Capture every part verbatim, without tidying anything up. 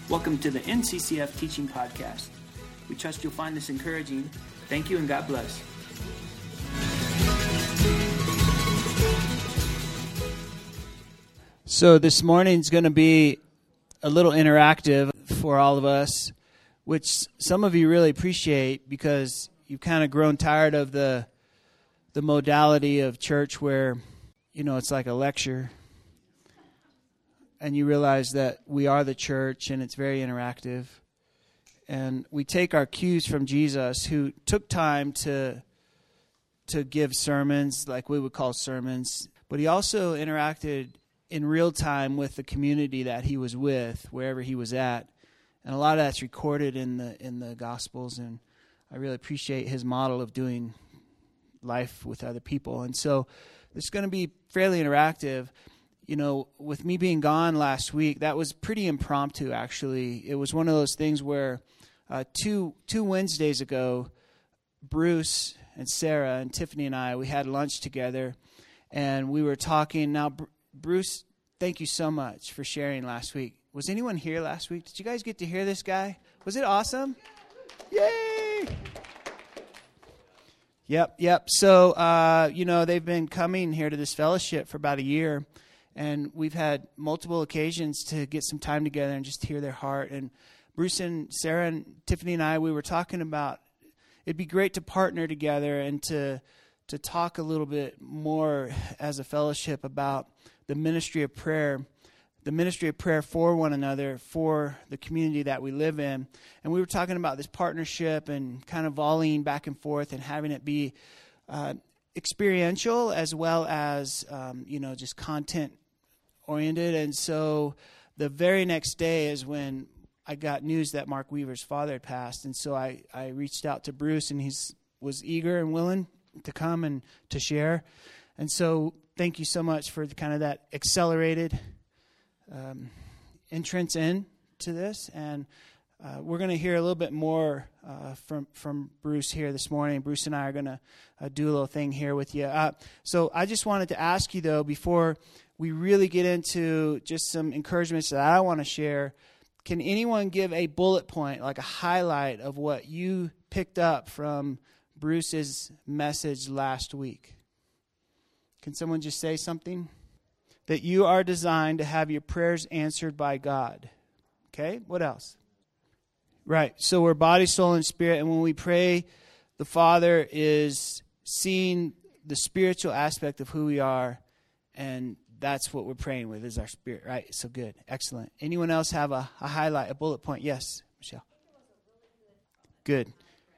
Welcome to the N C C F Teaching Podcast. We trust you'll find this encouraging. Thank you and God bless. So this morning's going to be a little interactive for all of us, which some of you really appreciate because you've kind of grown tired of the the modality of church where, you know, it's like a lecture. And you realize that we are the church, and it's very interactive. And we take our cues from Jesus, who took time to to give sermons, like we would call sermons. But he also interacted in real time with the community that he was with, wherever he was at. And a lot of that's recorded in the in the Gospels. And I really appreciate his model of doing life with other people. And so it's going to be fairly interactive. You know, with me being gone last week, that was pretty impromptu, actually. It was one of those things where uh, two two Wednesdays ago, Bruce and Sarah and Tiffany and I, we had lunch together, and we were talking. Now, Br- Bruce, thank you so much for sharing last week. Was anyone here last week? Did you guys get to hear this guy? Was it awesome? Yay! Yep, yep. So, uh, you know, they've been coming here to this fellowship for about a year. And we've had multiple occasions to get some time together and just hear their heart. And Bruce and Sarah and Tiffany and I, we were talking about it'd be great to partner together and to to talk a little bit more as a fellowship about the ministry of prayer, the ministry of prayer for one another, for the community that we live in. And we were talking about this partnership and kind of volleying back and forth and having it be uh, experiential as well as, um, you know, just content oriented. And so the very next day is when I got news that Mark Weaver's father had passed. And so I, I reached out to Bruce, and he was eager and willing to come and to share. And so thank you so much for kind of that accelerated um, entrance in to this. And uh, we're going to hear a little bit more uh, from, from Bruce here this morning. Bruce and I are going to uh, do a little thing here with you. Uh, so I just wanted to ask you, though, before we really get into just some encouragements that I want to share, can anyone give a bullet point, like a highlight of what you picked up from Bruce's message last week? Can someone just say something? That you are designed to have your prayers answered by God. Okay, what else? Right, so we're body, soul, and spirit, and when we pray, the Father is seeing the spiritual aspect of who we are, and that's what we're praying with, is our spirit, right? So good. Excellent. Anyone else have a, a highlight, a bullet point? Yes, Michelle. Good.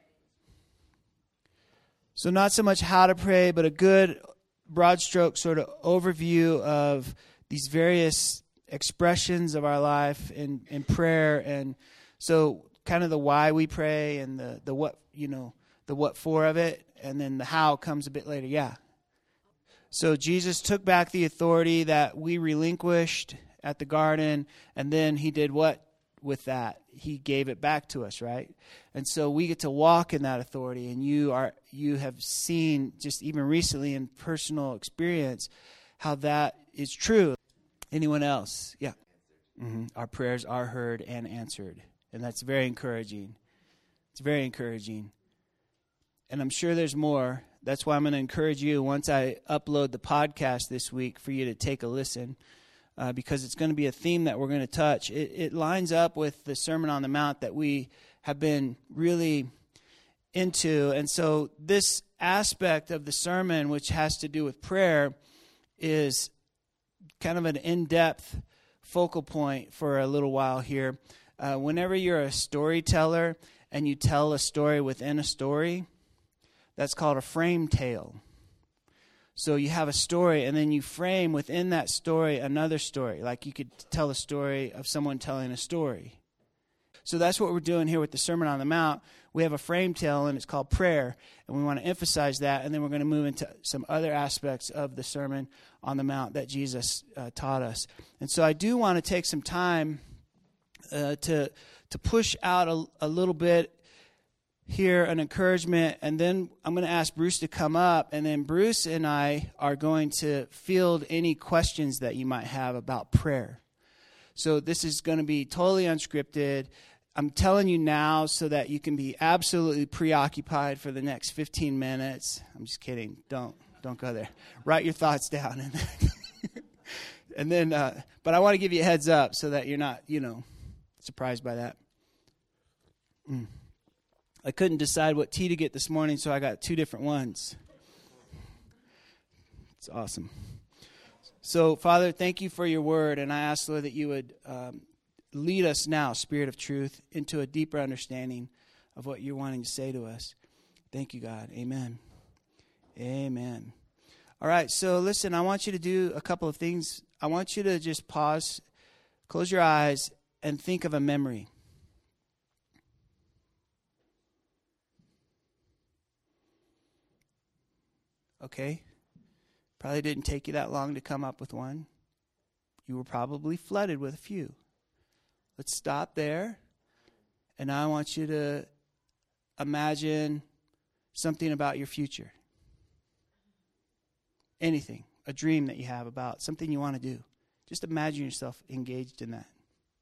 So not so much how to pray, but a good broad stroke sort of overview of these various expressions of our life in, in prayer. And so kind of the why we pray and the, the what, you know, the what for of it. And then the how comes a bit later. Yeah. So Jesus took back the authority that we relinquished at the garden, and then he did what with that? He gave it back to us, right? And so we get to walk in that authority, and you are you have seen just even recently in personal experience how that is true. Anyone else? Yeah. Mm-hmm. Our prayers are heard and answered, and that's very encouraging. It's very encouraging. And I'm sure there's more. That's why I'm going to encourage you, once I upload the podcast this week, for you to take a listen, uh, because it's going to be a theme that we're going to touch. It, it lines up with the Sermon on the Mount that we have been really into. And so this aspect of the sermon, which has to do with prayer, is kind of an in-depth focal point for a little while here. Uh, whenever you're a storyteller and you tell a story within a story, that's called a frame tale. So you have a story, and then you frame within that story another story. Like you could tell a story of someone telling a story. So that's what we're doing here with the Sermon on the Mount. We have a frame tale, and it's called prayer. And we want to emphasize that, and then we're going to move into some other aspects of the Sermon on the Mount that Jesus uh, taught us. And so I do want to take some time uh, to, to push out a, a little bit here, an encouragement, and then I'm going to ask Bruce to come up, and then Bruce and I are going to field any questions that you might have about prayer. So this is going to be totally unscripted. I'm telling you now so that you can be absolutely preoccupied for the next fifteen minutes. I'm just kidding. Don't don't go there. Write your thoughts down. And then, and then uh, but I want to give you a heads up so that you're not, you know, surprised by that. Mm. I couldn't decide what tea to get this morning, so I got two different ones. It's awesome. So, Father, thank you for your word, and I ask, Lord, that you would um, lead us now, Spirit of truth, into a deeper understanding of what you're wanting to say to us. Thank you, God. Amen. Amen. All right, so listen, I want you to do a couple of things. I want you to just pause, close your eyes, and think of a memory. Okay? Probably didn't take you that long to come up with one. You were probably flooded with a few. Let's stop there. And now I want you to imagine something about your future. Anything. A dream that you have about something you want to do. Just imagine yourself engaged in that.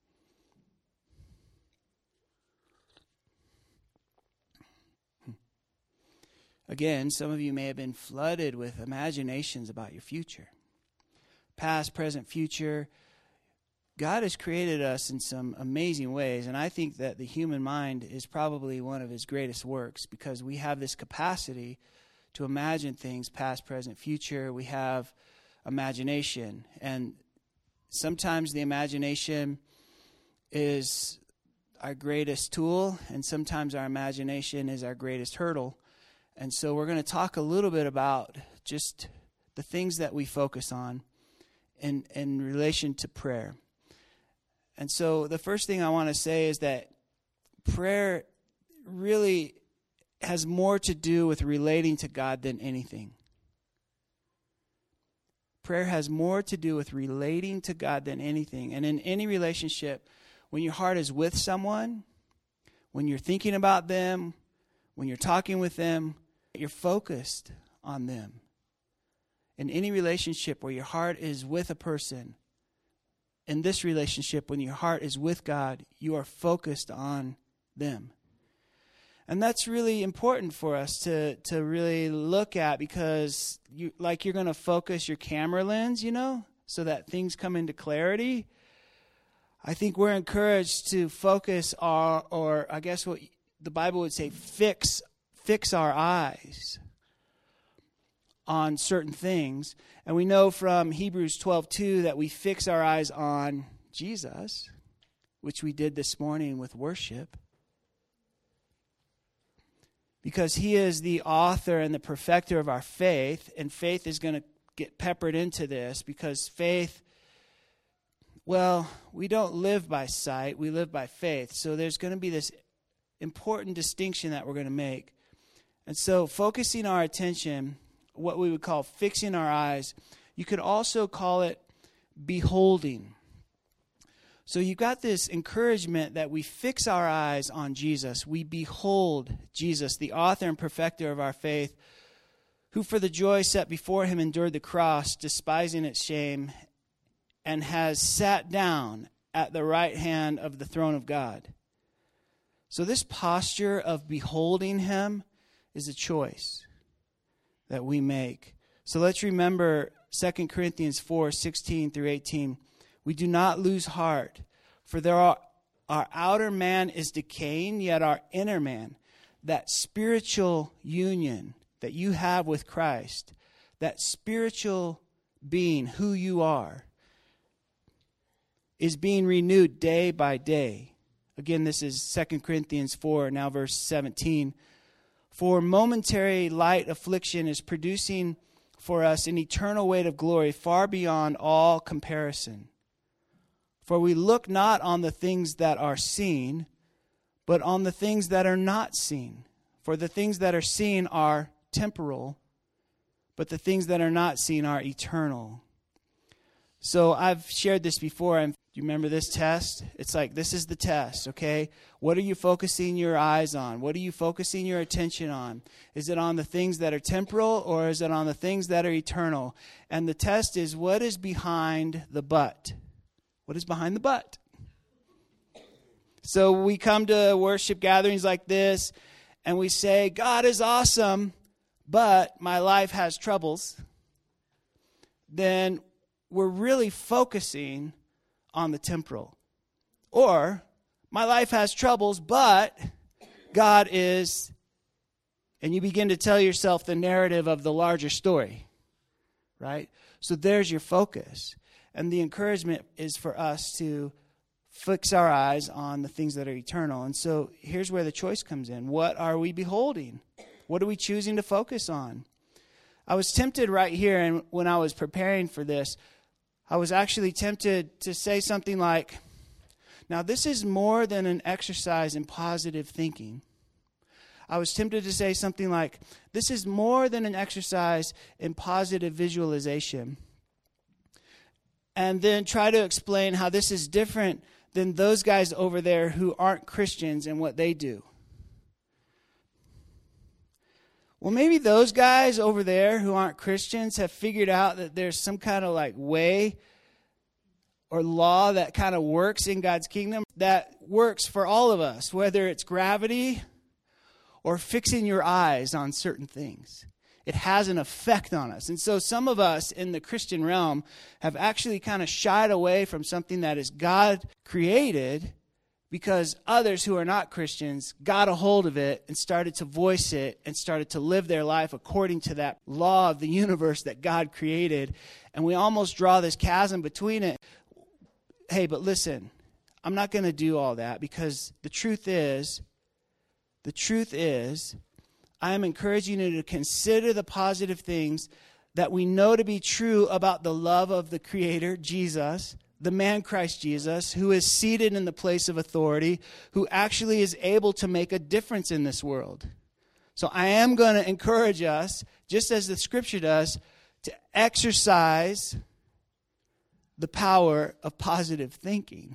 Again, some of you may have been flooded with imaginations about your future. Past, present, future. God has created us in some amazing ways, and I think that the human mind is probably one of his greatest works because we have this capacity to imagine things, past, present, future. We have imagination, and sometimes the imagination is our greatest tool, and sometimes our imagination is our greatest hurdle. And so we're going to talk a little bit about just the things that we focus on in, in relation to prayer. And so the first thing I want to say is that prayer really has more to do with relating to God than anything. Prayer has more to do with relating to God than anything. And in any relationship, when your heart is with someone, when you're thinking about them, when you're talking with them, you're focused on them. In any relationship where your heart is with a person, in this relationship, when your heart is with God, you are focused on them. And that's really important for us to, to really look at because you like you're going to focus your camera lens, you know, so that things come into clarity. I think we're encouraged to focus our, or I guess what the Bible would say, fix fix our eyes on certain things. And we know from Hebrews twelve two that we fix our eyes on Jesus, which we did this morning with worship. Because he is the author and the perfecter of our faith, and faith is going to get peppered into this because faith, well, we don't live by sight, we live by faith. So there's going to be this important distinction that we're going to make. And so focusing our attention, what we would call fixing our eyes, you could also call it beholding. So you've got this encouragement that we fix our eyes on Jesus. We behold Jesus, the author and perfecter of our faith, who for the joy set before him endured the cross, despising its shame, and has sat down at the right hand of the throne of God. So this posture of beholding him is a choice that we make. So let's remember Second Corinthians four sixteen through eighteen. We do not lose heart, for there are, our outer man is decaying, yet our inner man, that spiritual union that you have with Christ, that spiritual being, who you are, is being renewed day by day. Again, this is Second Corinthians four, now verse seventeen. For momentary light affliction is producing for us an eternal weight of glory far beyond all comparison. For we look not on the things that are seen, but on the things that are not seen. For the things that are seen are temporal, but the things that are not seen are eternal. So I've shared this before. I'm, do you remember this test? It's like, this is the test, okay? What are you focusing your eyes on? What are you focusing your attention on? Is it on the things that are temporal, or is it on the things that are eternal? And the test is, what is behind the but? What is behind the but? So we come to worship gatherings like this, and we say, God is awesome, but my life has troubles. Then we're really focusing on the temporal. Or, my life has troubles, but God is, and you begin to tell yourself the narrative of the larger story, right? So there's your focus. And the encouragement is for us to fix our eyes on the things that are eternal. And so here's where the choice comes in. What are we beholding? What are we choosing to focus on? I was tempted right here, and when I was preparing for this, I was actually tempted to say something like, now this is more than an exercise in positive thinking. I was tempted to say something like, this is more than an exercise in positive visualization. And then try to explain how this is different than those guys over there who aren't Christians and what they do. Well, maybe those guys over there who aren't Christians have figured out that there's some kind of like way or law that kind of works in God's kingdom that works for all of us, whether it's gravity or fixing your eyes on certain things. It has an effect on us. And so some of us in the Christian realm have actually kind of shied away from something that is God created because others who are not Christians got a hold of it and started to voice it and started to live their life according to that law of the universe that God created. And we almost draw this chasm between it. Hey, but listen, I'm not going to do all that because the truth is, the truth is, I am encouraging you to consider the positive things that we know to be true about the love of the Creator, Jesus, the man Christ Jesus, who is seated in the place of authority, who actually is able to make a difference in this world. So I am going to encourage us, just as the Scripture does, to exercise the power of positive thinking.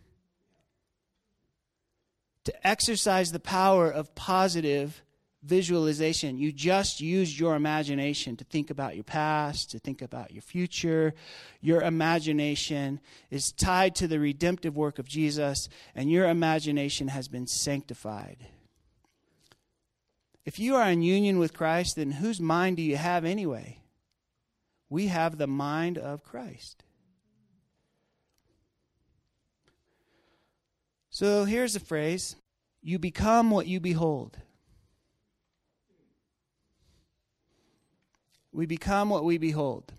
To exercise the power of positive visualization. You just use your imagination to think about your past, to think about your future. Your imagination is tied to the redemptive work of Jesus, and your imagination has been sanctified. If you are in union with Christ, then whose mind do you have anyway? We have the mind of Christ. So here's the phrase, you become what you behold. We become what we behold.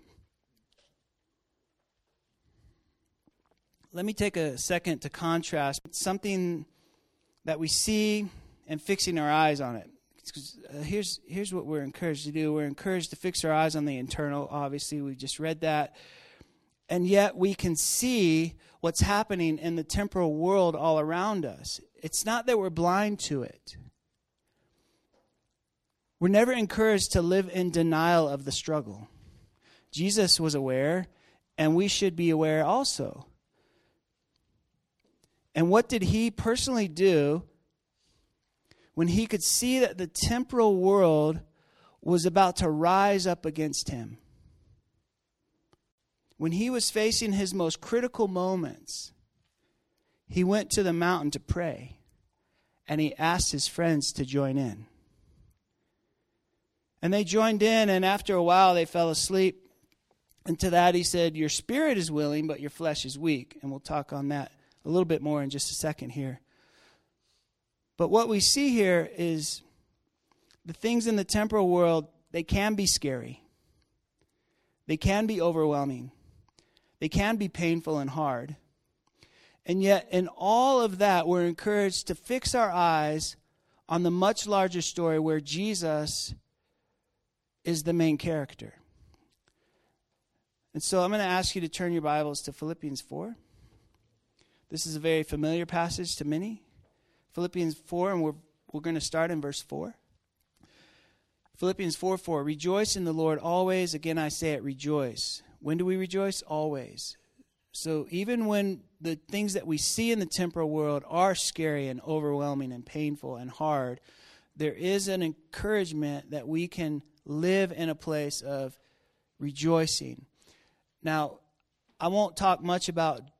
Let me take a second to contrast something that we see and fixing our eyes on it. Here's, here's what we're encouraged to do. We're encouraged to fix our eyes on the eternal. Obviously, we just read that. And yet we can see what's happening in the temporal world all around us. It's not that we're blind to it. We're never encouraged to live in denial of the struggle. Jesus was aware, and we should be aware also. And what did he personally do when he could see that the temporal world was about to rise up against him? When he was facing his most critical moments, he went to the mountain to pray, and he asked his friends to join in. And they joined in, and after a while they fell asleep. And to that he said, your spirit is willing, but your flesh is weak. And we'll talk on that a little bit more in just a second here. But what we see here is the things in the temporal world, they can be scary. They can be overwhelming. They can be painful and hard. And yet in all of that, we're encouraged to fix our eyes on the much larger story where Jesus is the main character. And so I'm going to ask you to turn your Bibles to Philippians four. This is a very familiar passage to many. Philippians four, and we're, we're going to start in verse four. Philippians four four, rejoice in the Lord always. Again, I say it, rejoice. When do we rejoice? Always. So even when the things that we see in the temporal world are scary and overwhelming and painful and hard, there is an encouragement that we can live in a place of rejoicing. Now, I won't talk much about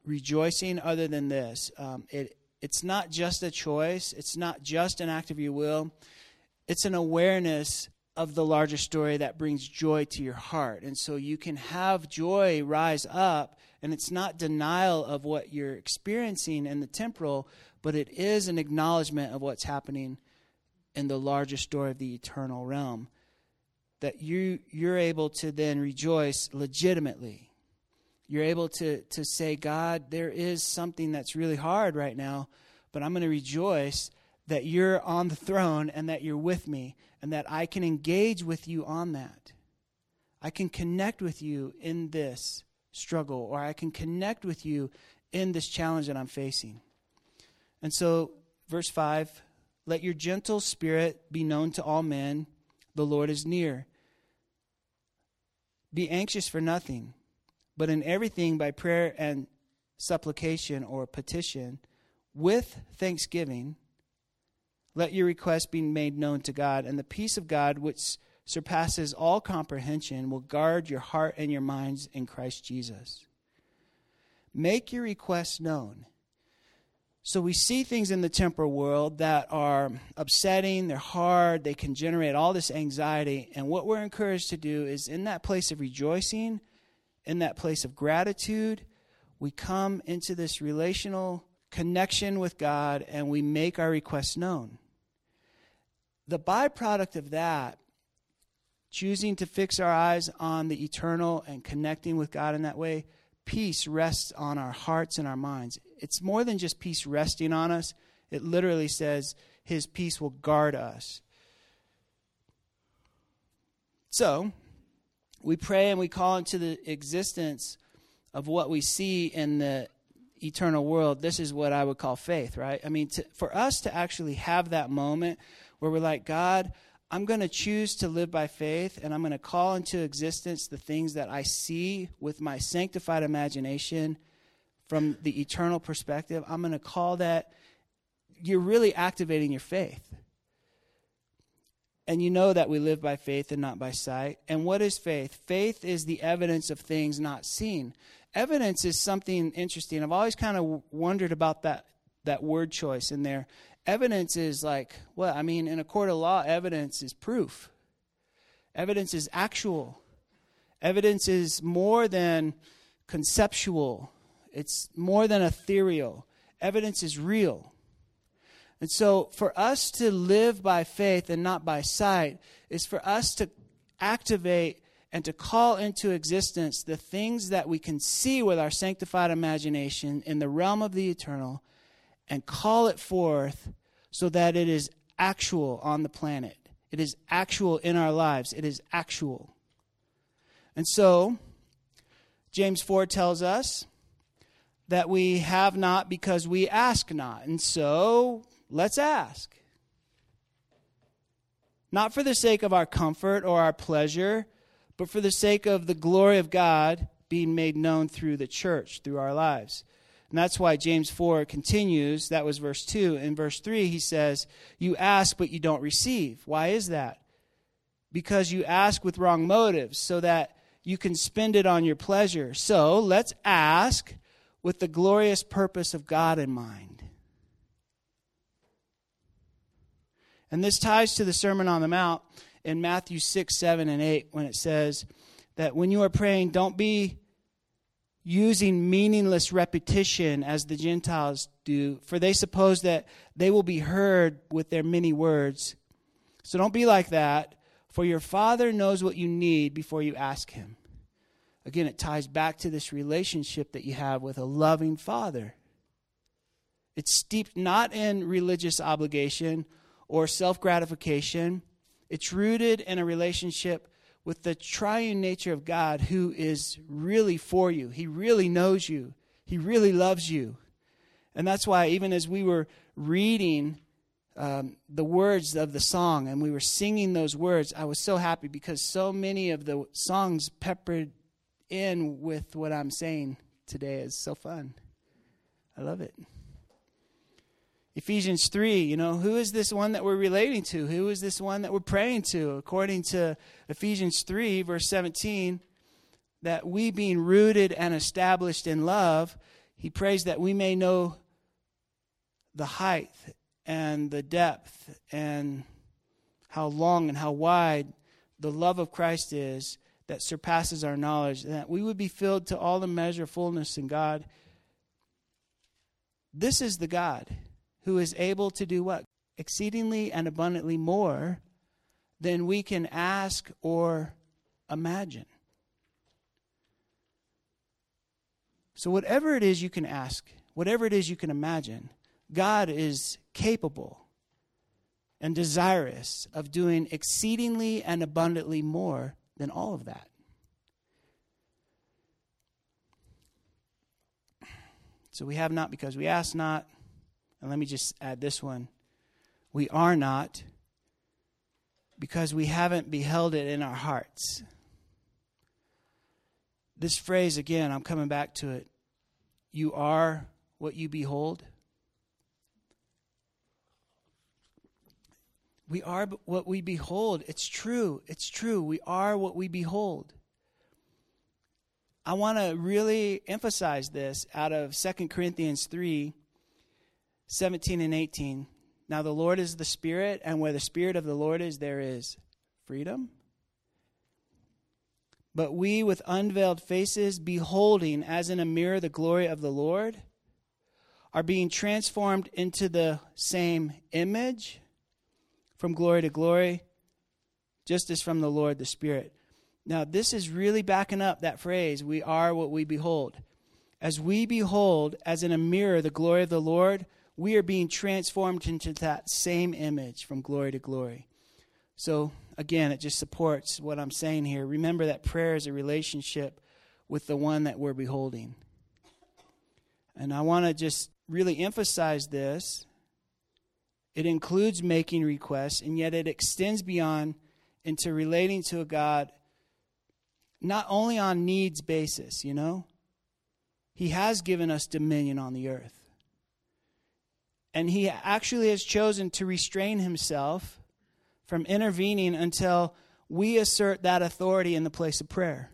rejoicing other than this. Um, it It's not just a choice. It's not just an act of your will. It's an awareness of the larger story that brings joy to your heart. And so you can have joy rise up, and it's not denial of what you're experiencing in the temporal, but it is an acknowledgement of what's happening in the larger story of the eternal realm, that you, you're able to then rejoice legitimately. You're able to, to say, God, there is something that's really hard right now, but I'm going to rejoice that you're on the throne and that you're with me and that I can engage with you on that. I can connect with you in this struggle, or I can connect with you in this challenge that I'm facing. And so, verse five, let your gentle spirit be known to all men. The Lord is near. Be anxious for nothing, but in everything by prayer and supplication or petition, with thanksgiving, let your requests be made known to God, and the peace of God, which surpasses all comprehension, will guard your heart and your minds in Christ Jesus. Make your requests known. So we see things in the temporal world that are upsetting, they're hard, they can generate all this anxiety, and what we're encouraged to do is in that place of rejoicing, in that place of gratitude, we come into this relational connection with God and we make our requests known. The byproduct of that, choosing to fix our eyes on the eternal and connecting with God in that way, peace rests on our hearts and our minds. It's more than just peace resting on us. It literally says his peace will guard us. So, we pray and we call into the existence of what we see in the eternal world. This is what I would call faith, right? I mean, to, for us to actually have that moment where we're like, God, I'm going to choose to live by faith, and I'm going to call into existence the things that I see with my sanctified imagination from the eternal perspective. I'm going to call that, you're really activating your faith. And you know that we live by faith and not by sight. And what is faith? Faith is the evidence of things not seen. Evidence is something interesting. I've always kind of wondered about that, that word choice in there. Evidence is like, well, I mean, in a court of law, evidence is proof. Evidence is actual. Evidence is more than conceptual. It's more than ethereal. Evidence is real. And so for us to live by faith and not by sight is for us to activate and to call into existence the things that we can see with our sanctified imagination in the realm of the eternal, and call it forth so that it is actual on the planet. It is actual in our lives. It is actual. And so, James four tells us that we have not because we ask not. And so, let's ask. Not for the sake of our comfort or our pleasure, but for the sake of the glory of God being made known through the church, through our lives. And that's why James four continues. That was verse two. In verse three, he says, you ask, but you don't receive. Why is that? Because you ask with wrong motives, so that you can spend it on your pleasure. So let's ask with the glorious purpose of God in mind. And this ties to the Sermon on the Mount in Matthew six, seven, and eight, when it says that when you are praying, don't be using meaningless repetition as the Gentiles do, for they suppose that they will be heard with their many words. So don't be like that, for your Father knows what you need before you ask him. Again, it ties back to this relationship that you have with a loving Father. It's steeped not in religious obligation or self-gratification. It's rooted in a relationship with the triune nature of God, who is really for you. He really knows you. He really loves you. And that's why even as we were reading um, the words of the song and we were singing those words, I was so happy because so many of the songs peppered in with what I'm saying today is so fun. I love it. Ephesians three, you know, who is this one that we're relating to? Who is this one that we're praying to? According to Ephesians three, verse seventeen, that we being rooted and established in love, He prays that we may know the height and the depth and how long and how wide the love of Christ is that surpasses our knowledge, and that we would be filled to all the measure of fullness in God. This is the God who is able to do what? Exceedingly and abundantly more than we can ask or imagine. So whatever it is you can ask, whatever it is you can imagine, God is capable and desirous of doing exceedingly and abundantly more than all of that. So we have not because we ask not. And let me just add this one. We are not because we haven't beheld it in our hearts. This phrase, again, I'm coming back to it. You are what you behold. We are what we behold. It's true. It's true. We are what we behold. I want to really emphasize this out of Second Corinthians three, seventeen and eighteen. Now the Lord is the Spirit, and where the Spirit of the Lord is, there is freedom. But we with unveiled faces, beholding as in a mirror the glory of the Lord, are being transformed into the same image from glory to glory, just as from the Lord the Spirit. Now, this is really backing up that phrase, we are what we behold. As we behold, as in a mirror, the glory of the Lord, we are being transformed into that same image from glory to glory. So, again, it just supports what I'm saying here. Remember that prayer is a relationship with the one that we're beholding. And I want to just really emphasize this. It includes making requests, and yet it extends beyond into relating to a God not only on needs basis, you know. He has given us dominion on the earth. And he actually has chosen to restrain himself from intervening until we assert that authority in the place of prayer.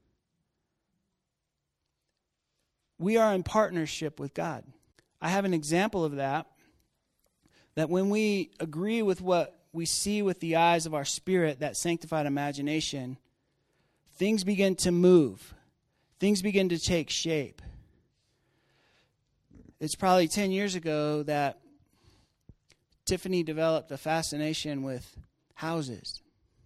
We are in partnership with God. I have an example of that. That when we agree with what we see with the eyes of our spirit, that sanctified imagination, things begin to move. Things begin to take shape. It's probably ten years ago that Tiffany developed a fascination with houses.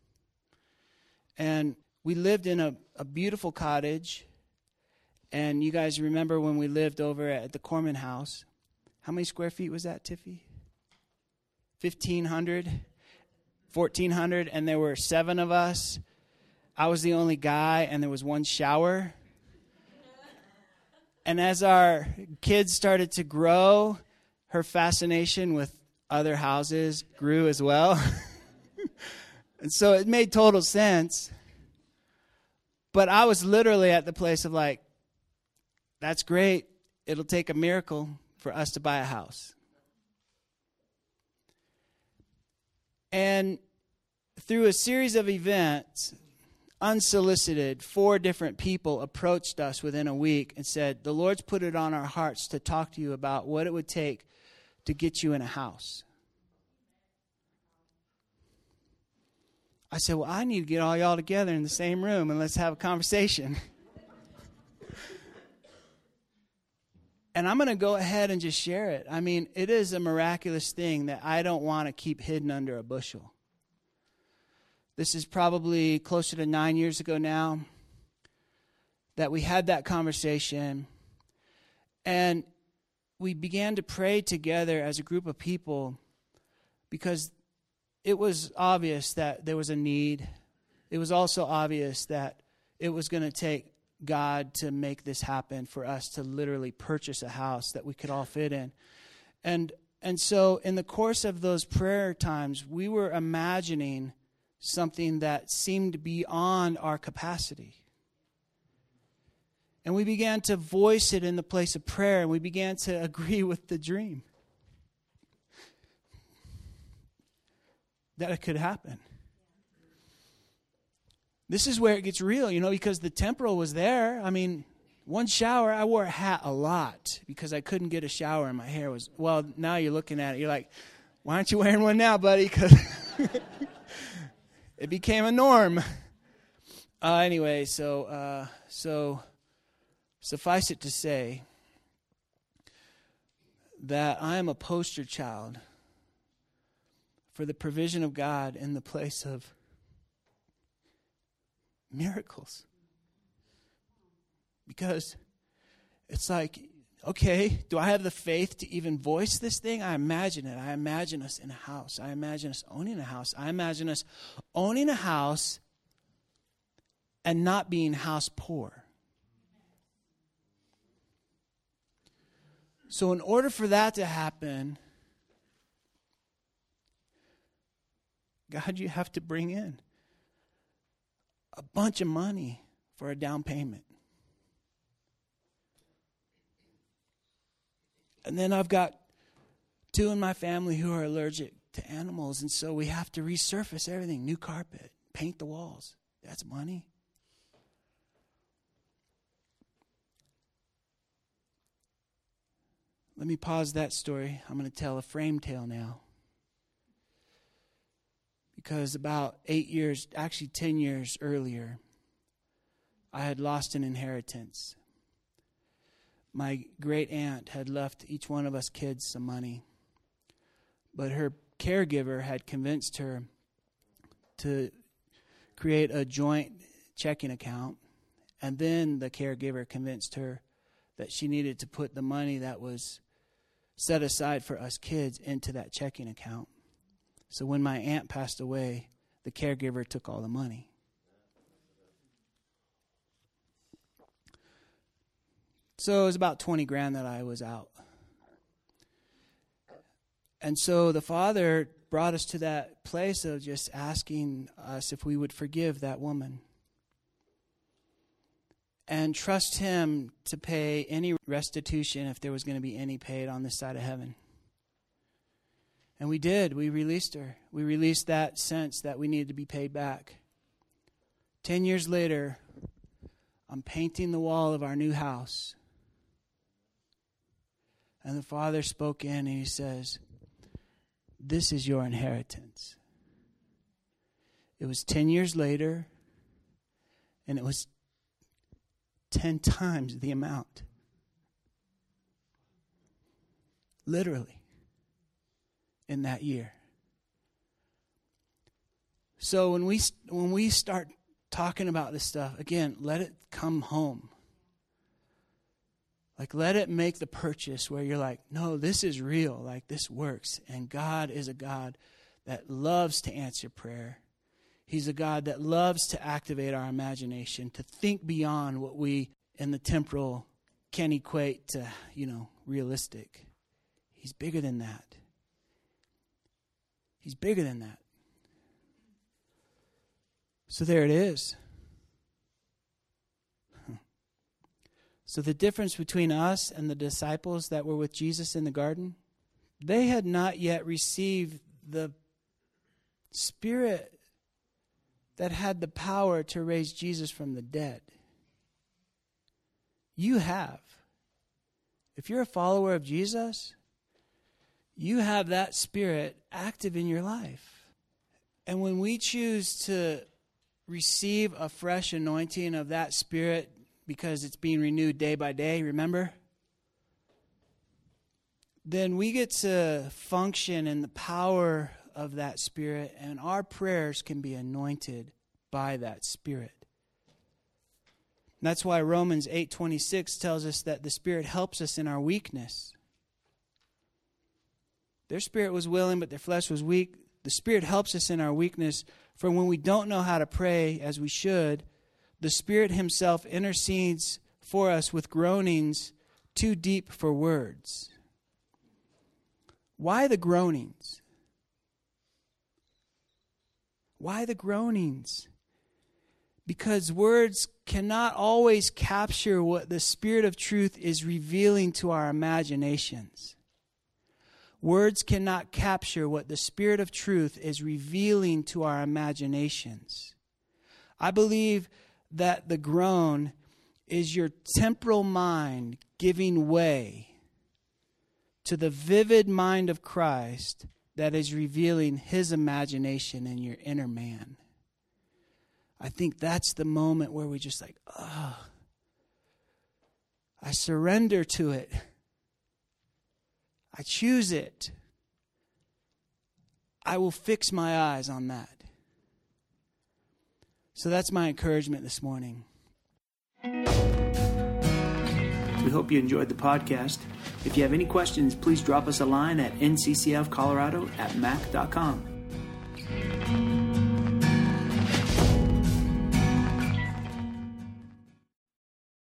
And we lived in a, a beautiful cottage. And you guys remember when we lived over at the Corman house. How many square feet was that, Tiffy? fifteen hundred, fourteen hundred, and there were seven of us. I was the only guy, and there was one shower. And as our kids started to grow, her fascination with other houses grew as well. And so it made total sense. But I was literally at the place of like, that's great. It'll take a miracle for us to buy a house. And through a series of events, unsolicited, four different people approached us within a week and said, the Lord's put it on our hearts to talk to you about what it would take to get you in a house. I said, well, I need to get all y'all together in the same room and let's have a conversation. And I'm going to go ahead and just share it. I mean, it is a miraculous thing that I don't want to keep hidden under a bushel. This is probably closer to nine years ago now that we had that conversation. And we began to pray together as a group of people because it was obvious that there was a need. It was also obvious that it was going to take God to make this happen for us to literally purchase a house that we could all fit in. And and so in the course of those prayer times, we were imagining something that seemed beyond our capacity. And we began to voice it in the place of prayer, and we began to agree with the dream that it could happen. This is where it gets real, you know, because the temporal was there. I mean, One shower, I wore a hat a lot because I couldn't get a shower and my hair was, well, now you're looking at it, you're like, why aren't you wearing one now, buddy? Because it became a norm. Uh, anyway, so uh, so suffice it to say that I am a poster child for the provision of God in the place of miracles. Because it's like, okay, do I have the faith to even voice this thing? I imagine it. I imagine us in a house. I imagine us owning a house. I imagine us owning a house and not being house poor. So in order for that to happen, God, you have to bring in a bunch of money for a down payment. And then I've got two in my family who are allergic to animals, and so we have to resurface everything, new carpet, paint the walls. That's money. Let me pause that story. I'm going to tell a frame tale now. Because about eight years, actually ten years earlier, I had lost an inheritance. My great aunt had left each one of us kids some money, but her caregiver had convinced her to create a joint checking account, and then the caregiver convinced her that she needed to put the money that was set aside for us kids into that checking account. So when my aunt passed away, the caregiver took all the money. So it was about twenty grand that I was out. And so the Father brought us to that place of just asking us if we would forgive that woman and trust Him to pay any restitution if there was going to be any paid on this side of heaven. And we did. We released her. We released that sense that we needed to be paid back. Ten years later, I'm painting the wall of our new house. And the Father spoke in and He says, this is your inheritance. It was ten years later, and it was ten times the amount. Literally. In that year. So when we when we start talking about this stuff, again, let it come home. Like, let it make the purchase where you're like, no, this is real. Like, this works. And God is a God that loves to answer prayer. He's a God that loves to activate our imagination, to think beyond what we in the temporal can equate to, you know, realistic. He's bigger than that. He's bigger than that. So there it is. So the difference between us and the disciples that were with Jesus in the garden, they had not yet received the Spirit that had the power to raise Jesus from the dead. You have. If you're a follower of Jesus, you have that Spirit active in your life. And when we choose to receive a fresh anointing of that Spirit because it's being renewed day by day, remember? Then we get to function in the power of that Spirit, and our prayers can be anointed by that Spirit. And that's why Romans eight twenty-six tells us that the Spirit helps us in our weakness. Their spirit was willing, but their flesh was weak. The Spirit helps us in our weakness. For when we don't know how to pray as we should, the Spirit Himself intercedes for us with groanings too deep for words. Why the groanings? Why the groanings? Because words cannot always capture what the Spirit of truth is revealing to our imaginations. Words cannot capture what the Spirit of truth is revealing to our imaginations. I believe that the groan is your temporal mind giving way to the vivid mind of Christ that is revealing his imagination in your inner man? I think that's the moment where we just like, oh, I surrender to it. I choose it. I will fix my eyes on that. So that's my encouragement this morning. We hope you enjoyed the podcast. If you have any questions, please drop us a line at n c c f colorado at mac dot com.